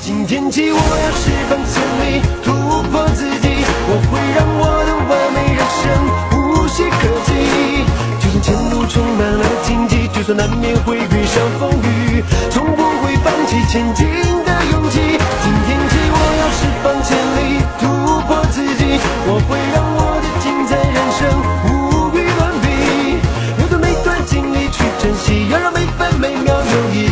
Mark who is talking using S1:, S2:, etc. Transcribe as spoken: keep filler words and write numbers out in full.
S1: 今天起我要释放潜力，突破自己，我会让我的完美人生无懈可击。就算前路充满了荆棘，就算难免会遇上风雨，从不会放弃前进的勇气。今天起我要释放潜力，突破自己，我会让我的精彩人生无与伦比。要对每段经历去珍惜，要让每分每秒有意义。